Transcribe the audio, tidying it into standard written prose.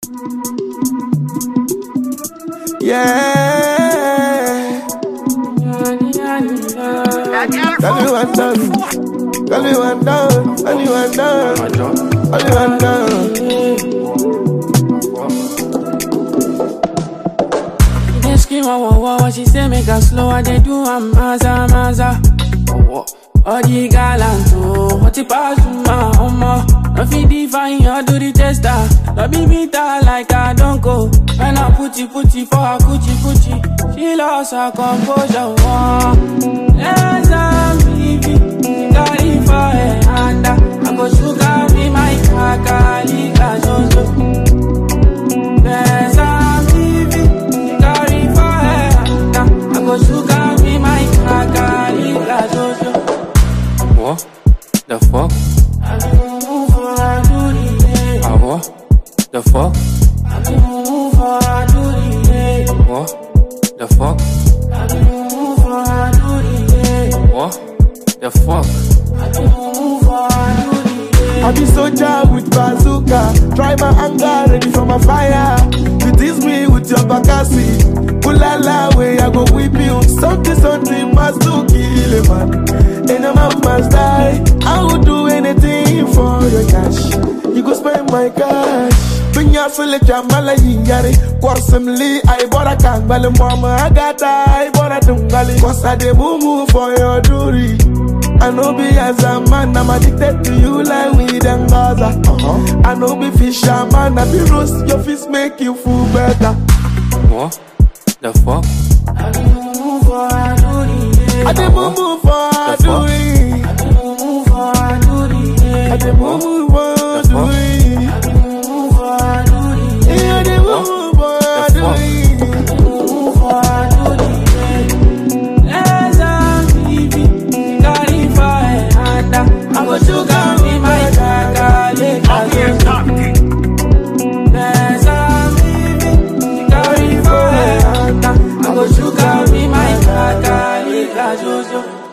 Yeah. Tell me one down. Tell me one down. Tell me one down. Tell me one down. They scream, what she say make her slow, I they do I'm maza. All the gallant, what the pass my homo. No fit define or do the tester. No be bitter like I don't go. When I put it for her coochie. She lost her composure. Yes, I'm leaving. She got it for her hand. I go sugar me my kakali kazozo. Yes, I'm leaving. She got it for her hand. I go sugar me my kakali kazozo. What the fuck? I move for a duty. What the fuck? I move for a duty. What the fuck? I move for a duty. What the fuck? I move for a duty. I be soldier with bazooka. Try my anger, ready for my fire. You tease me with your bakasi. Pulala way, I go whip you. Something must do kill a man. And a man must die. I would do anything for your cash. You go spend my cash. Pinya sule chamala yingari. Kwarsumli, I bought a kangbali. Mama, I got I bought a dungali. Cause I de moo for your duty. I know be as a man, I'm addicted to you like weed and Gaza. I know be fisherman, I be roast your fish make you feel better. What the fuck? I move for a duty. I dey move for a duty. I move for a duty. I dey move for a duty. I move for a duty. I dey move for a duty. Move for a duty. Let's leave it. Got it for her hand. I go sugar me my kakali kazozo. Let's leave it. Got it for her hand. I go sugar me my kakali kazozo.